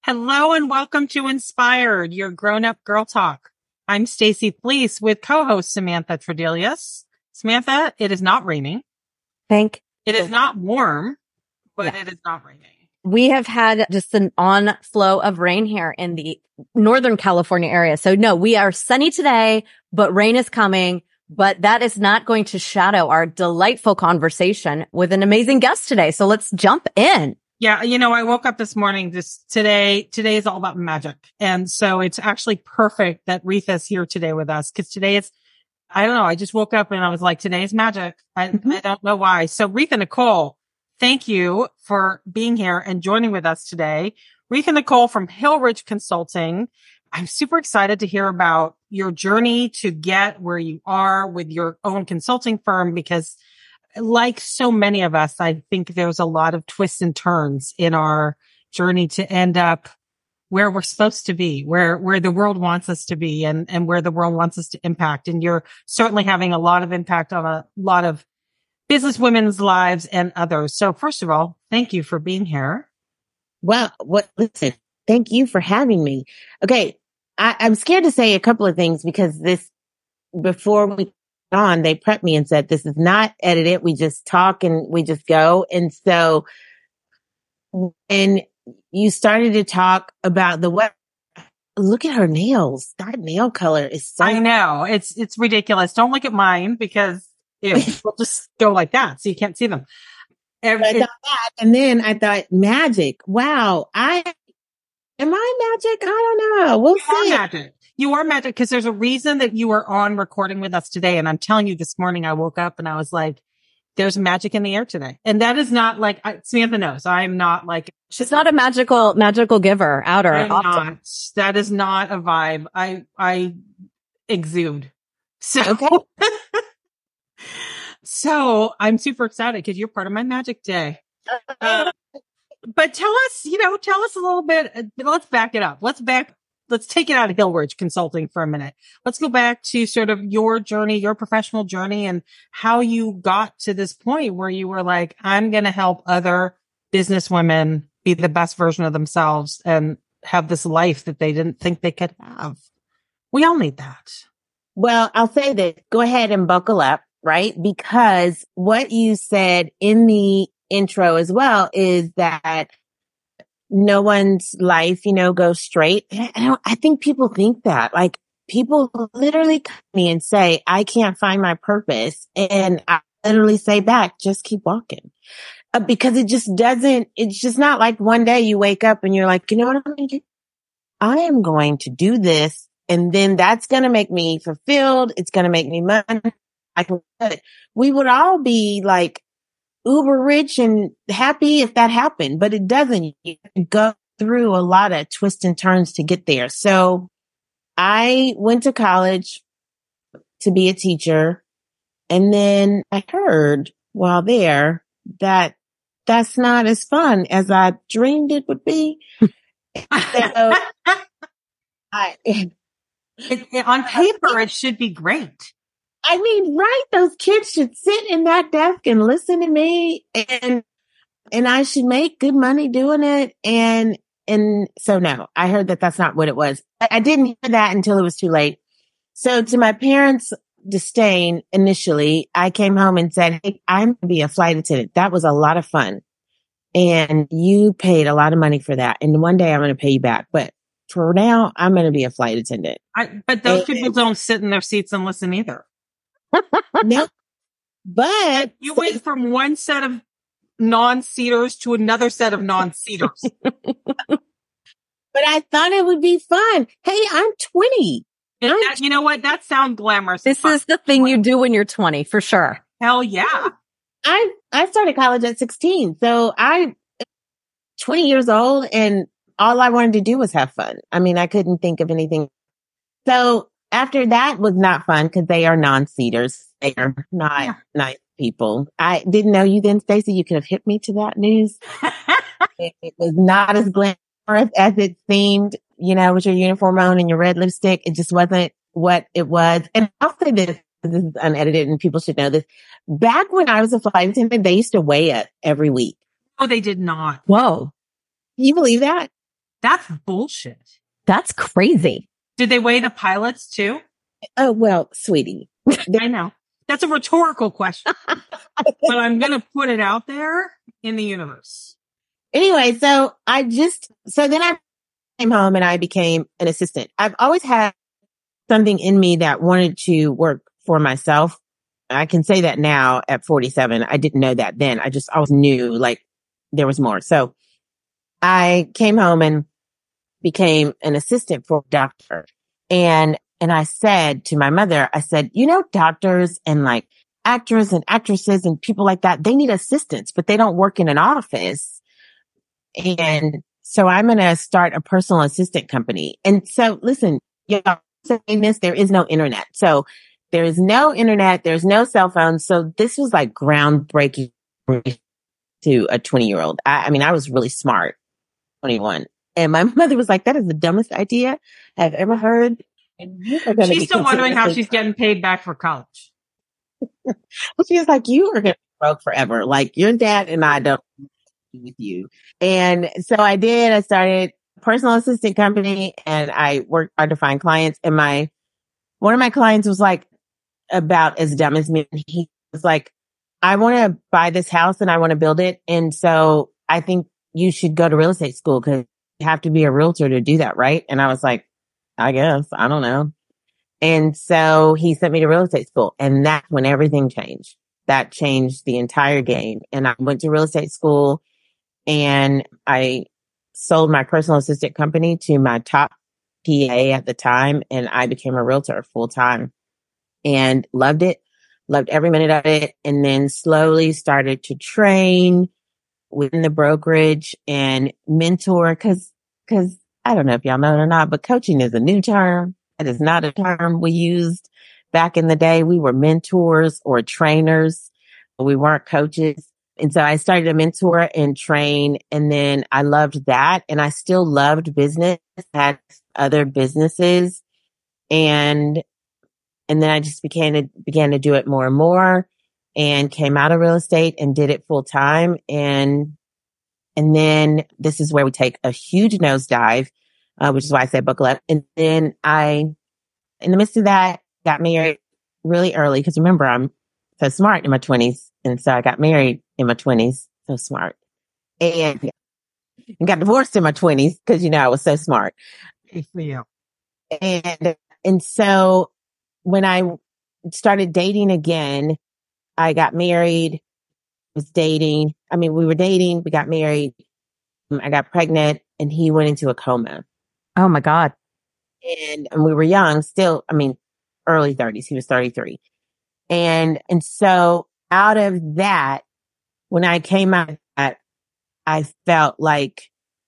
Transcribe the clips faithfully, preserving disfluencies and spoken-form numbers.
Hello and welcome to Inspired, your grown-up girl talk. I'm Stacey Fleece with co-host Samantha Tredelius. Samantha, it is not raining. Thank It is not warm, but yeah. it is not raining. We have had just an on-flow of rain here in the Northern California area. So no, we are sunny today, but rain is coming. But that is not going to shadow our delightful conversation with an amazing guest today. So let's jump in. Yeah, you know, I woke up this morning just today. Today is all about magic. And so it's actually perfect that Retha is here today with us because today is, I don't know, I just woke up and I was like, today is magic. I, mm-hmm. I don't know why. So Retha Nicole, thank you for being here and joining with us today. Retha Nicole from Hill Ridge Consulting. I'm super excited to hear about your journey to get where you are with your own consulting firm because like so many of us, I think there's a lot of twists and turns in our journey to end up where we're supposed to be, where, where the world wants us to be and, and where the world wants us to impact. And you're certainly having a lot of impact on a lot of business women's lives and others. So first of all, thank you for being here. Well, what, listen, thank you for having me. Okay. I, I'm scared to say a couple of things because this, before we on, they prepped me and said, this is not edited. We just talk and we just go. And so when you started to talk about the web, look at her nails. That nail color is so. I know. It's, it's ridiculous. Don't look at mine because it will just go like that. So you can't see them. Every, I thought that, and then I thought magic. Wow. I, am I magic? I don't know. We'll you see. Are magic. You are magic because there's a reason that you are on recording with us today. And I'm telling you, this morning I woke up and I was like, there's magic in the air today. And that is not like, I, Samantha knows, I'm not like. She's not a magical, magical giver, outer. I'm not. That is not a vibe I, I exude. So, okay. So I'm super excited because you're part of my magic day. Uh, but tell us, you know, tell us a little bit. Uh, let's back it up. Let's back. Let's take it out of Hill Ridge Consulting for a minute. Let's go back to sort of your journey, your professional journey and how you got to this point where you were like, I'm going to help other business women be the best version of themselves and have this life that they didn't think they could have. We all need that. Well, I'll say this. Go ahead and buckle up, right? Because what you said in the intro as well is that no one's life, you know, goes straight. I, don't, I think people think that like people literally come to me and say, I can't find my purpose. And I literally say back, just keep walking uh, because it just doesn't, it's just not like one day you wake up and you're like, you know what I'm going to do? I am going to do this. And then that's going to make me fulfilled. It's going to make me money. I can, we would all be like, uber rich and happy if that happened, but it doesn't. You go through a lot of twists and turns to get there. So I went to college to be a teacher. And then I heard while there that that's not as fun as I dreamed it would be. So I, it, it, on paper, it should be great. I mean, right? Those kids should sit in that desk and listen to me and, and I should make good money doing it. And, and so no, I heard that that's not what it was. I, I didn't hear that until it was too late. So to my parents' disdain initially, I came home and said, hey, I'm going to be a flight attendant. That was a lot of fun. And you paid a lot of money for that. And one day I'm going to pay you back. But for now, I'm going to be a flight attendant. I, but those and, people don't sit in their seats and listen either. No, but you went from one set of non-seaters to another set of non-seaters. But I thought it would be fun. Hey, I'm twenty. I'm that, you know what? That sounds glamorous. This is the thing you do when you're twenty, for sure. Hell yeah. I, I started college at sixteen. So I'm twenty years old and all I wanted to do was have fun. I mean, I couldn't think of anything. So after that was not fun because they are non-seaters. They are not yeah. nice people. I didn't know you then, Stacey. You could have hit me to that news. it, it was not as glamorous as it seemed, you know, with your uniform on and your red lipstick. It just wasn't what it was. And I'll say this, this is unedited and people should know this. Back when I was a flight attendant, they used to weigh it every week. Oh, they did not. Whoa. Can you believe that? That's bullshit. That's crazy. Did they weigh the pilots too? Oh, well, sweetie. I know. That's a rhetorical question, but I'm going to put it out there in the universe. Anyway, so I just, so then I came home and I became an assistant. I've always had something in me that wanted to work for myself. I can say that now at forty-seven. I didn't know that then. I just always knew like there was more. So I came home and became an assistant for a doctor. And, and I said to my mother, I said, you know, doctors and like actors and actresses and people like that, they need assistants, but they don't work in an office. And so I'm going to start a personal assistant company. And so listen, y'all saying this, there is no internet. So there is no internet. There's no cell phone. So this was like groundbreaking to a twenty year old. I, I mean, I was really smart, twenty-one. And my mother was like, that is the dumbest idea I've ever heard. And she's still wondering how she's getting paid back for college. She was like, you are going to be broke forever. Like your dad and I don't with you. And so I did. I started a personal assistant company and I worked hard to find clients. And my, one of my clients was like about as dumb as me. He was like, I want to buy this house and I want to build it. And so I think you should go to real estate school because you have to be a realtor to do that, right? And I was like, I guess, I don't know. And so he sent me to real estate school and that's when everything changed. That changed the entire game. And I went to real estate school and I sold my personal assistant company to my top P A at the time. And I became a realtor full time and loved it, loved every minute of it. And then slowly started to train within the brokerage and mentor. Cause, cause I don't know if y'all know it or not, but coaching is a new term. It is not a term we used back in the day. We were mentors or trainers. We weren't coaches. And so I started to mentor and train. And then I loved that. And I still loved business, had other businesses. And, and then I just began to, began to do it more and more and came out of real estate and did it full time. And, and then this is where we take a huge nosedive, uh, which is why I said buckle up. And then I, in the midst of that, got married really early. Cause remember, I'm so smart in my twenties. And so I got married in my twenties. So smart. And, and got divorced in my twenties because, you know, I was so smart. Yeah. And, and so when I started dating again, I got married, was dating. I mean, we were dating, we got married. I got pregnant and he went into a coma. Oh my God. And, and we were young still. I mean, early thirties. He was thirty-three. And, and so out of that, when I came out of that, I felt like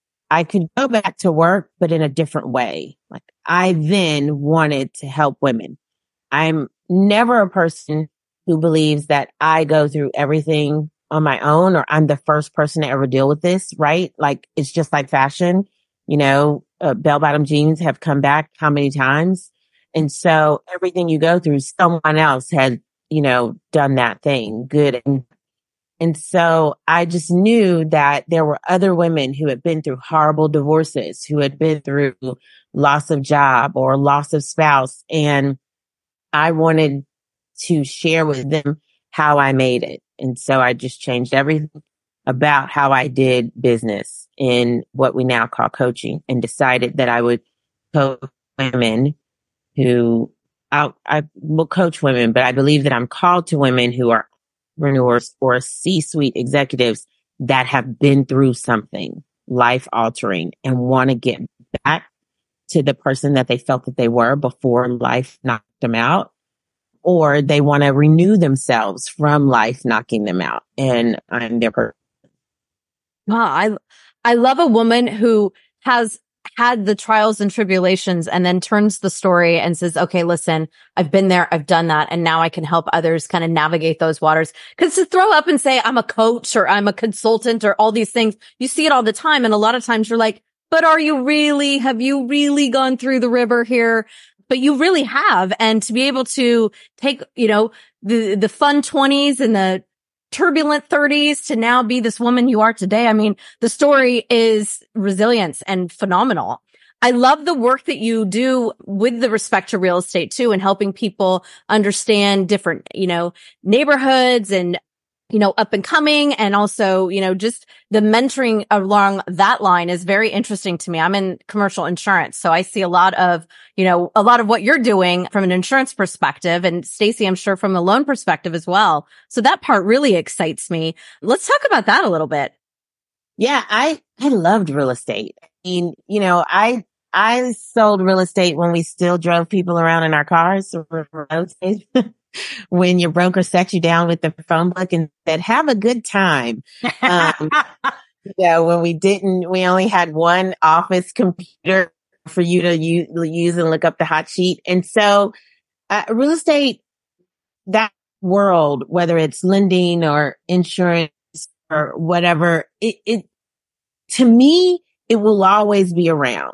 I could go back to work, but in a different way. Like I then wanted to help women. I'm never a person who believes that I go through everything on my own or I'm the first person to ever deal with this, right? Like it's just like fashion, you know, uh, bell bottom jeans have come back how many times? And so everything you go through, someone else had, you know, done that thing good. And, and so I just knew that there were other women who had been through horrible divorces, who had been through loss of job or loss of spouse. And I wanted to share with them how I made it. And so I just changed everything about how I did business in what we now call coaching and decided that I would coach women who I, I will coach women, but I believe that I'm called to women who are entrepreneurs or C-suite executives that have been through something life altering and want to get back to the person that they felt that they were before life knocked them out. Or they want to renew themselves from life knocking them out. And I'm their person. Wow, I, I love a woman who has had the trials and tribulations and then turns the story and says, okay, listen, I've been there. I've done that. And now I can help others kind of navigate those waters. Cause to throw up and say, I'm a coach or I'm a consultant or all these things, you see it all the time. And a lot of times you're like, but are you really, have you really gone through the river here? But you really have. And to be able to take, you know, the, the fun twenties and the turbulent thirties to now be this woman you are today. I mean, the story is resilience and phenomenal. I love the work that you do with the respect to real estate too, and helping people understand different, you know, neighborhoods and, you know, up and coming. And also, you know, just the mentoring along that line is very interesting to me. I'm in commercial insurance, so I see a lot of, you know, a lot of what you're doing from an insurance perspective. And Stacey, I'm sure from a loan perspective as well. So that part really excites me. Let's talk about that a little bit. Yeah, I, I loved real estate. I mean, you know, I, I sold real estate when we still drove people around in our cars. When your broker set you down with the phone book and said, have a good time. Um, you know, when we didn't, we only had one office computer for you to use, use and look up the hot sheet. And so, uh, real estate, that world, whether it's lending or insurance or whatever, it, it, to me, it will always be around.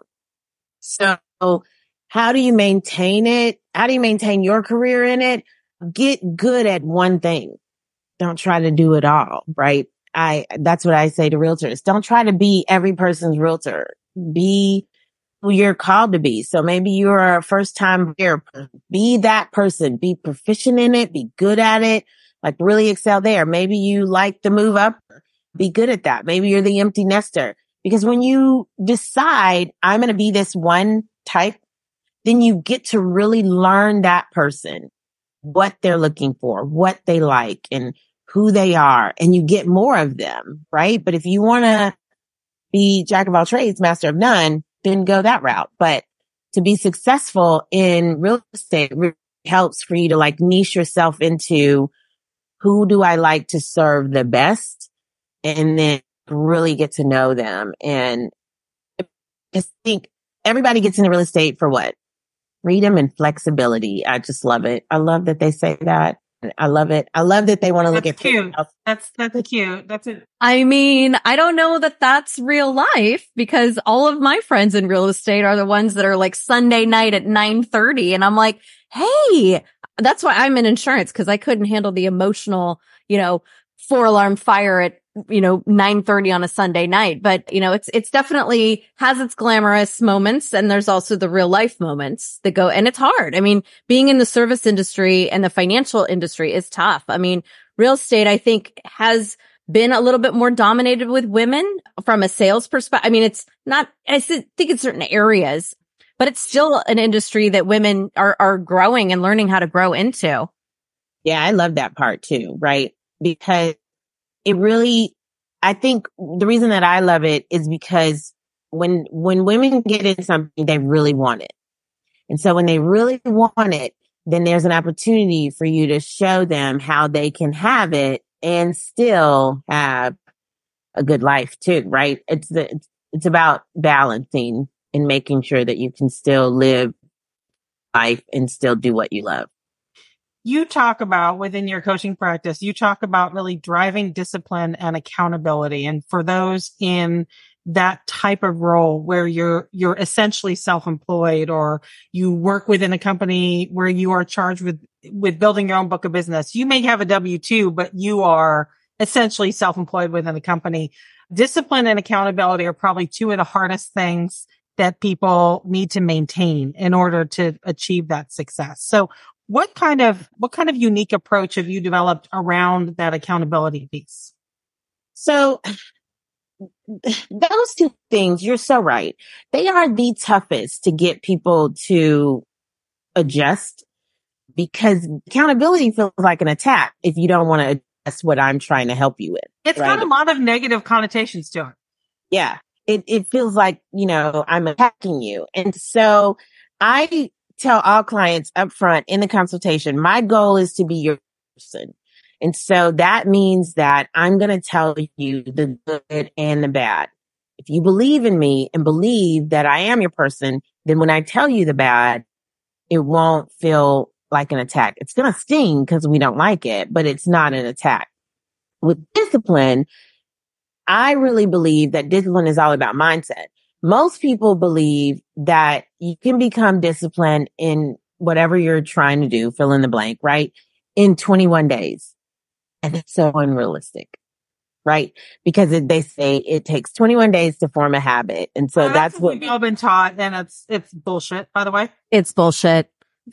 So how do you maintain it? How do you maintain your career in it? Get good at one thing. Don't try to do it all, right? I, that's what I say to realtors. Don't try to be every person's realtor. Be who you're called to be. So maybe you're a first time buyer. Be that person. Be proficient in it. Be good at it. Like really excel there. Maybe you like the move up. Be good at that. Maybe you're the empty nester. Because when you decide I'm going to be this one type, then you get to really learn that person, what they're looking for, what they like, and who they are. And you get more of them, right? But if you want to be jack of all trades, master of none, then go that route. But to be successful in real estate really helps for you to like niche yourself into who do I like to serve the best, and then really get to know them. And I think everybody gets into real estate for what? Freedom and flexibility. I just love it. I love that they say that. I love it. I love that they want to look at cute. That's, that's cute. That's it. I mean, I don't know that that's real life, because all of my friends in real estate are the ones that are like Sunday night at nine thirty. And I'm like, hey, that's why I'm in insurance, because I couldn't handle the emotional, you know, four alarm fire at, you know, nine thirty on a Sunday night. But, you know, it's, it's definitely has its glamorous moments. And there's also the real life moments that go, and it's hard. I mean, being in the service industry and the financial industry is tough. I mean, real estate, I think, has been a little bit more dominated with women from a sales perspective. I mean, it's not, I think in certain areas, but it's still an industry that women are, are growing and learning how to grow into. Yeah, I love that part too, right? Because it really, I think the reason that I love it is because when, when women get into something, they really want it. And so when they really want it, then there's an opportunity for you to show them how they can have it and still have a good life too, right? It's the, it's, it's about balancing and making sure that you can still live life and still do what you love. You talk about within your coaching practice, you talk about really driving discipline and accountability. And for those in that type of role where you're, you're essentially self-employed, or you work within a company where you are charged with, with building your own book of business, you may have a W two, but you are essentially self-employed within a company. Discipline and accountability are probably two of the hardest things that people need to maintain in order to achieve that success. So what kind of, what kind of unique approach have you developed around that accountability piece? So those two things, you're so right. They are the toughest to get people to adjust, because accountability feels like an attack if you don't want to adjust what I'm trying to help you with. It's right? got a lot of negative connotations to it. Yeah. It, it feels like, you know, I'm attacking you. And so I tell all clients up front in the consultation, my goal is to be your person. And so that means that I'm going to tell you the good and the bad. If you believe in me and believe that I am your person, then when I tell you the bad, it won't feel like an attack. It's going to sting because we don't like it, but it's not an attack. With discipline, I really believe that discipline is all about mindset. Most people believe that you can become disciplined in whatever you're trying to do, fill in the blank, right? In twenty-one days. And it's so unrealistic, right? Because it, they say it takes twenty-one days to form a habit. And so well, that's, that's what what we've all been taught. And it's, it's bullshit, by the way. It's bullshit.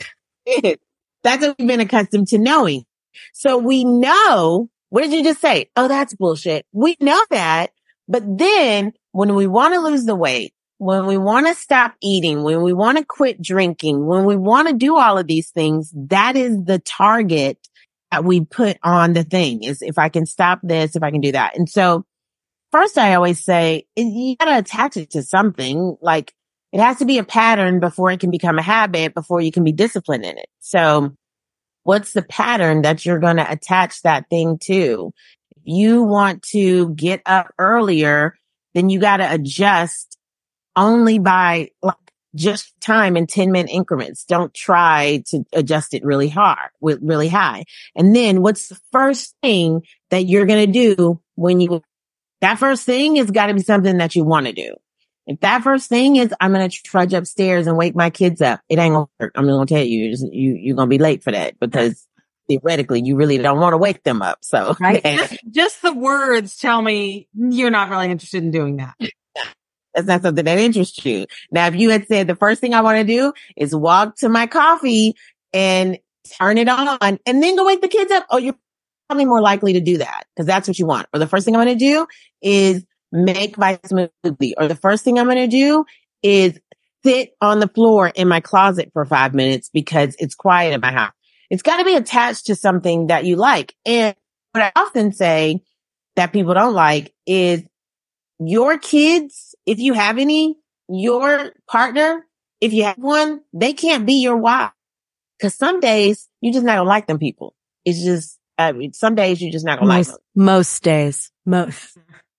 That's what we've been accustomed to knowing. So we know, what did you just say? Oh, that's bullshit. We know that. But then when we want to lose the weight, when we want to stop eating, when we want to quit drinking, when we want to do all of these things, that is the target that we put on the thing, is if I can stop this, if I can do that. And so first I always say, you got to attach it to something. Like, it has to be a pattern before it can become a habit, before you can be disciplined in it. So what's the pattern that you're going to attach that thing to? If you want to get up earlier, then you got to adjust only by like just time in ten minute increments. Don't try to adjust it really hard, with really high. And then what's the first thing that you're going to do when you, that first thing has got to be something that you want to do. If that first thing is, I'm going to trudge upstairs and wake my kids up, it ain't going to work. I'm going to tell you, you, you're going to be late for that, because theoretically you really don't want to wake them up. So right. just, just the words tell me you're not really interested in doing that. That's not something that interests you. Now, if you had said the first thing I want to do is walk to my coffee and turn it on and then go wake the kids up, oh, you're probably more likely to do that, because that's what you want. Or the first thing I'm going to do is make my smoothie. Or the first thing I'm going to do is sit on the floor in my closet for five minutes because it's quiet in my house. It's got to be attached to something that you like. And what I often say that people don't like is your kids, if you have any, your partner, if you have one, they can't be your why. Because some days you just not gonna like them people. It's just, I mean, some days you just not gonna most, like them. Most days. Most.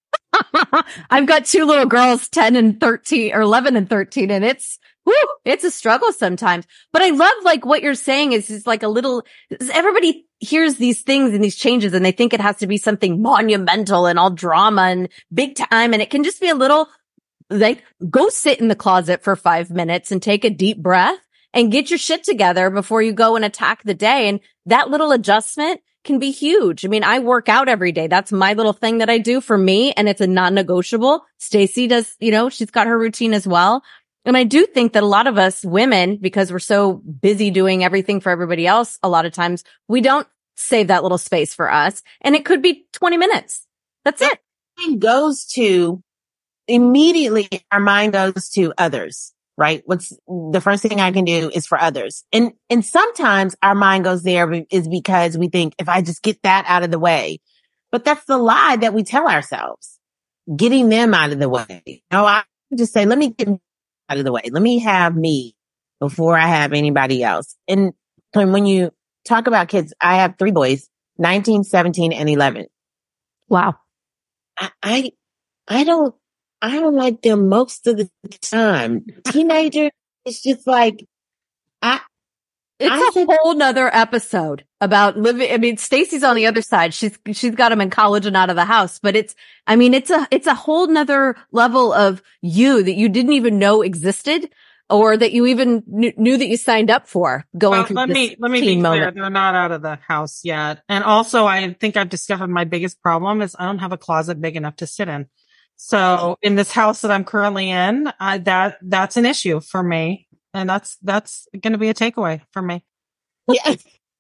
I've got two little girls, ten and thirteen, or eleven and thirteen, and it's, whoo, it's a struggle sometimes. But I love, like, what you're saying is, is like a little, everybody hears these things and these changes and they think it has to be something monumental and all drama and big time. And it can just be a little, like, go sit in the closet for five minutes and take a deep breath and get your shit together before you go and attack the day. And that little adjustment can be huge. I mean, I work out every day. That's my little thing that I do for me. And it's a non-negotiable. Stacey does, you know, she's got her routine as well. And I do think that a lot of us women, because we're so busy doing everything for everybody else, a lot of times we don't save that little space for us. And it could be twenty minutes. That's it. It goes to, immediately our mind goes to others, right? What's the first thing I can do is for others. And, and sometimes our mind goes there is because we think, if I just get that out of the way, but that's the lie that we tell ourselves, getting them out of the way. No, I just say, let me get out of the way. Let me have me before I have anybody else. And when you talk about kids, I have three boys, nineteen, seventeen, and eleven. Wow. I, I, I don't, I don't like them most of the time. Teenager, it's just like, I, It's I a think, whole nother episode about living. I mean, Stacey's on the other side. She's, she's got them in college and out of the house, but it's, I mean, it's a, it's a whole nother level of you that you didn't even know existed, or that you even kn- knew that you signed up for going well, through let this me, let me be teen clear. moment. They're not out of the house yet. And also, I think I've discovered my biggest problem is I don't have a closet big enough to sit in. So in this house that I'm currently in, I, that, that's an issue for me. And that's, that's going to be a takeaway for me. yeah.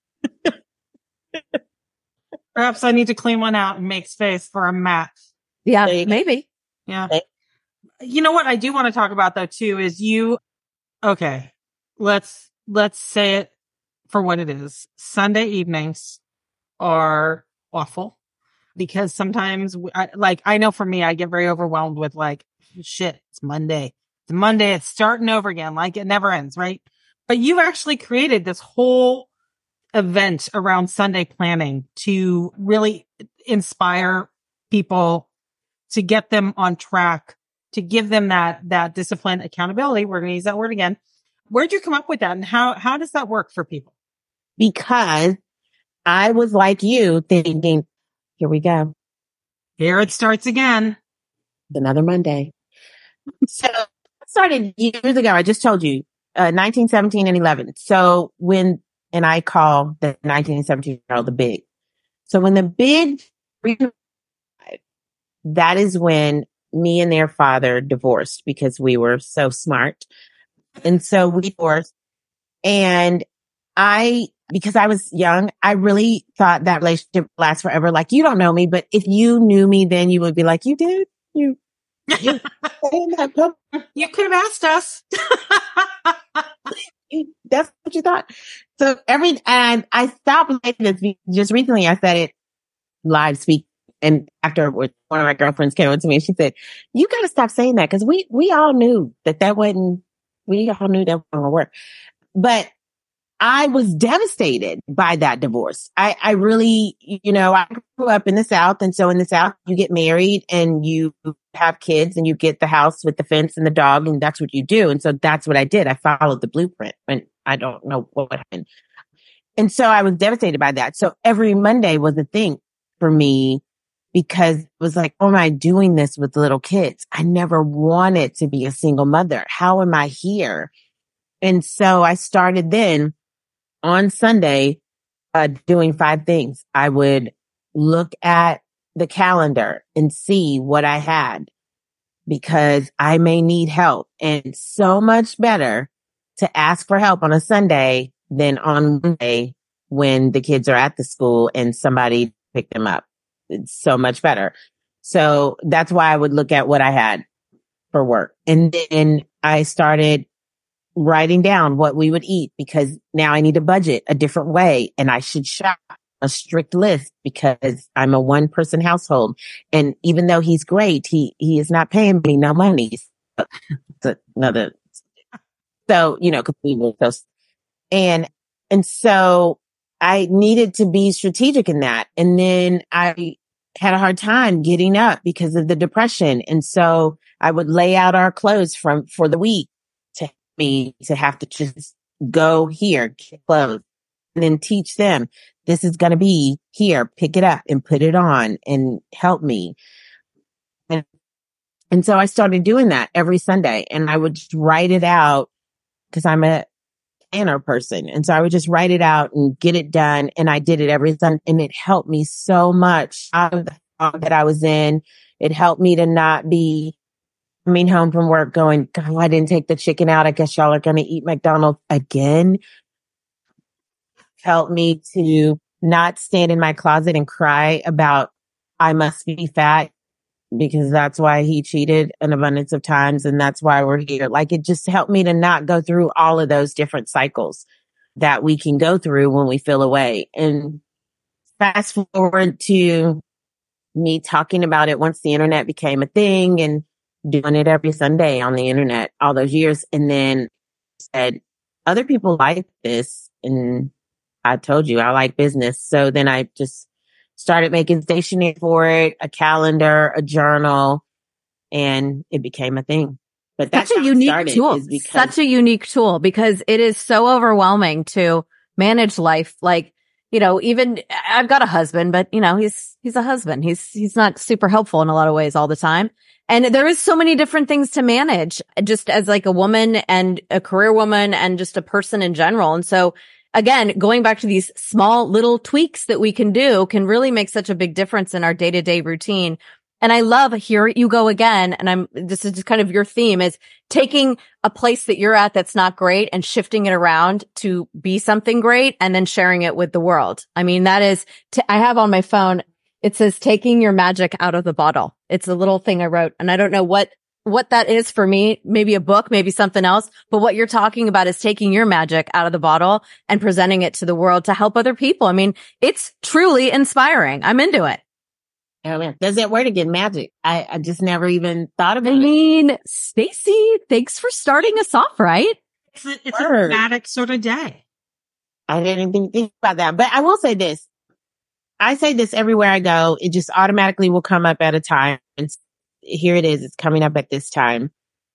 Perhaps I need to clean one out and make space for a mat. Yeah, There you go. maybe. Yeah. Okay. You know what I do want to talk about though too is you, okay, let's, let's say it for what it is. Sunday evenings are awful because sometimes we, I, like, I know for me, I get very overwhelmed with like, shit, it's Monday. It's Monday. It's starting over again. Like it never ends. Right. But you've actually created this whole event around Sunday planning to really inspire people, to get them on track, to give them that, that discipline, accountability. We're going to use that word again. Where'd you come up with that? And how, how does that work for people? Because I was like you thinking, here we go. Here it starts again. It's another Monday. So I started years ago. I just told you, uh, nineteen, seventeen, and eleven. So when, and I call the nineteen and seventeen year old the big. So when the big, that is when me and their father divorced because we were so smart. And so we divorced. And I, because I was young, I really thought that relationship would last forever. Like, you don't know me, but if you knew me, then you would be like, you did? You, you, you could have asked us. That's what you thought. So every, and I stopped like this just recently. I said it live speak. And after one of my girlfriends came up to me and she said, you got to stop saying that. Cause we, we all knew that that wasn't, we all knew that wasn't going to work. But I was devastated by that divorce. I, I really, you know, I grew up in the South. And so in the South, you get married and you have kids and you get the house with the fence and the dog. And that's what you do. And so that's what I did. I followed the blueprint and I don't know what happened. And so I was devastated by that. So every Monday was a thing for me because it was like, oh, am I doing this with little kids? I never wanted to be a single mother. How am I here? And so I started then on Sunday, uh, doing five things. I would look at the calendar and see what I had because I may need help. And it's so much better to ask for help on a Sunday than on Monday when the kids are at the school and somebody picked them up. It's so much better. So that's why I would look at what I had for work. And then I started writing down what we would eat because now I need a budget a different way and I should shop a strict list because I'm a one person household. And even though he's great, he, he is not paying me no money. It's another. So, you know, cause we were so, and, and so I needed to be strategic in that. And then I had a hard time getting up because of the depression. And so I would lay out our clothes from, for the week to me to have to just go here, get clothes, and then teach them this is going to be here, pick it up and put it on and help me. And, and so I started doing that every Sunday and I would just write it out because I'm a planner person. And so I would just write it out and get it done. And I did it every Sunday and it helped me so much out of the fog that I was in. It helped me to not be coming home from work going, God, I didn't take the chicken out. I guess y'all are going to eat McDonald's again. Helped me to not stand in my closet and cry about I must be fat because that's why he cheated an abundance of times. And that's why we're here. Like it just helped me to not go through all of those different cycles that we can go through when we feel away. And fast forward to me talking about it once the internet became a thing and doing it every Sunday on the internet all those years. And then said, other people like this. And I told you I like business. So then I just started making stationery for it, a calendar, a journal, and it became a thing. But that's such a unique tool. Because- such a unique tool because it is so overwhelming to manage life. Like, you know, even I've got a husband, but you know, he's, he's a husband. He's, he's not super helpful in a lot of ways all the time. And there is so many different things to manage just as like a woman and a career woman and just a person in general. And so again, going back to these small little tweaks that we can do can really make such a big difference in our day-to-day routine. And I love here you go again. And I'm, this is just kind of your theme is taking a place that you're at that's not great and shifting it around to be something great and then sharing it with the world. I mean, that is, t- I have on my phone, it says taking your magic out of the bottle. It's a little thing I wrote and I don't know what, what that is for me. Maybe a book, maybe something else. But what you're talking about is taking your magic out of the bottle and presenting it to the world to help other people. I mean, it's truly inspiring. I'm into it. Oh man, there's that word again, magic. I, I just never even thought about it. I mean, Stacey, thanks for starting us off, right? It's a, it's a dramatic sort of day. I didn't even think about that. But I will say this. I say this everywhere I go. It just automatically will come up at a time. And here it is. It's coming up at this time.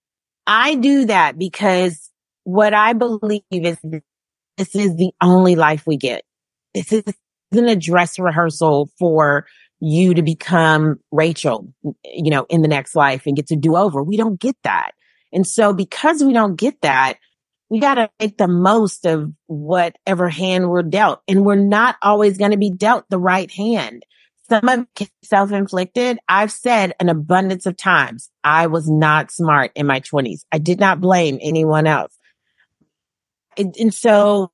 I do that because what I believe is this is the only life we get. This isn't a dress rehearsal for you to become Rachel, you know, in the next life and get to do over. We don't get that. And so because we don't get that, we got to make the most of whatever hand we're dealt. And we're not always going to be dealt the right hand. Some of it self-inflicted. I've said an abundance of times, I was not smart in my twenties. I did not blame anyone else. And, and so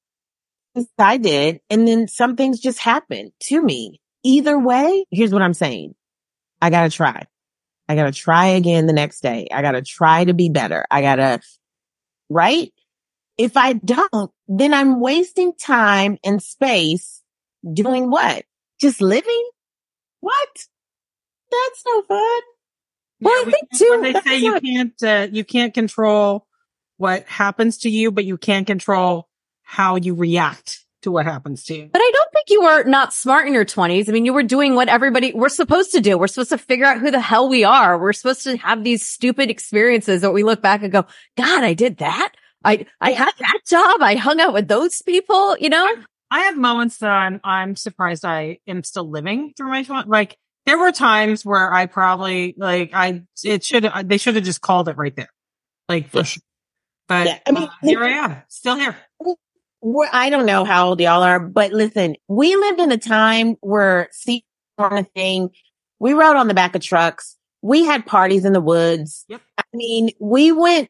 I did. And then some things just happened to me. Either way, here's what I'm saying. I got to try. I got to try again the next day. I got to try to be better. I got to, right? If I don't, then I'm wasting time and space doing what? Just living? What? That's no fun. Yeah, well, I we think can't- too. when they that's say you not- can't, uh, you can't control what happens to you, but you can control how you react to what happens to you. But I don't think you were not smart in your twenties. I mean, you were doing what everybody, we're supposed to do. We're supposed to figure out who the hell we are. We're supposed to have these stupid experiences that we look back and go, God, I did that. I, I had that job. I hung out with those people, you know? I have moments that I'm, I'm surprised I am still living through my phone. Like there were times where I probably like, I, it should, they should have just called it right there. Like for Yeah. sure. But Yeah, I mean, uh, here I am, still here. We're, I don't know how old y'all are, but listen, we lived in a time where seats weren't a thing. We rode on the back of trucks. We had parties in the woods. Yep. I mean, we went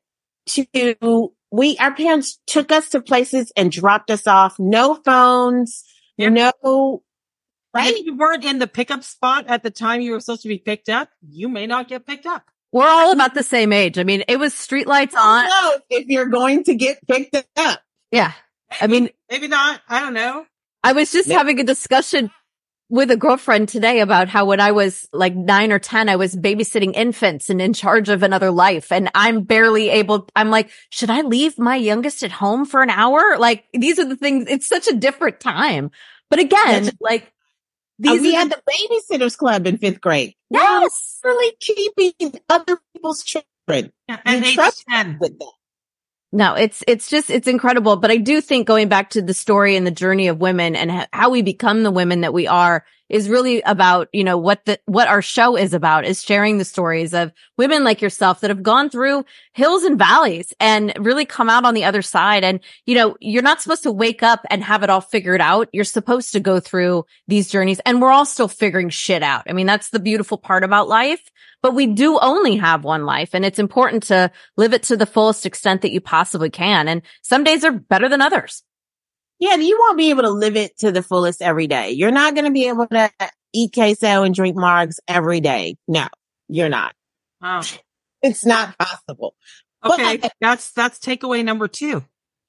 to, we, our parents took us to places and dropped us off. No phones, Yep. no, And right? if you weren't in the pickup spot at the time you were supposed to be picked up, you may not get picked up. We're all about the same age. I mean, it was streetlights on. No, if you're going to get picked up. Yeah. I mean, Maybe not. I don't know. I was just Maybe- having a discussion with a girlfriend today about how when I was like nine or ten, I was babysitting infants and in charge of another life. And I'm barely able, I'm like, should I leave my youngest at home for an hour? Like these are the things, it's such a different time. But again, Yes. like These these we are had the, the babysitters club in fifth grade. yes. We're really keeping other people's children. Yeah, at You age trust ten. with that. No, it's, it's just, it's incredible. But I do think going back to the story and the journey of women and ha- how we become the women that we are is really about, you know, what the, what our show is about is sharing the stories of women like yourself that have gone through hills and valleys and really come out on the other side. And, you know, you're not supposed to wake up and have it all figured out. You're supposed to go through these journeys and we're all still figuring shit out. I mean, that's the beautiful part about life, but we do only have one life and it's important to live it to the fullest extent that you possibly can. And some days are better than others. Yeah, you won't be able to live it to the fullest every day. You're not going to be able to eat queso and drink margs every day. No, you're not. Oh, It's not possible. okay. But- That's, that's takeaway number two.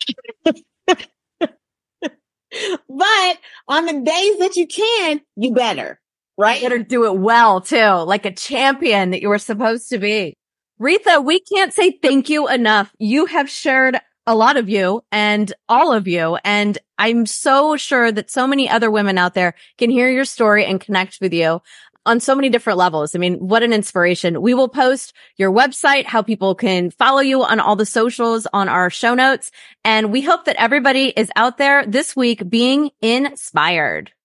But on the days that you can, you better, right? You better do it well too, like a champion that you were supposed to be. Retha, we can't say thank you enough. You have shared a lot of you and all of you. And I'm so sure that so many other women out there can hear your story and connect with you on so many different levels. I mean, what an inspiration. We will post your website, how people can follow you on all the socials on our show notes. And we hope that everybody is out there this week being inspired.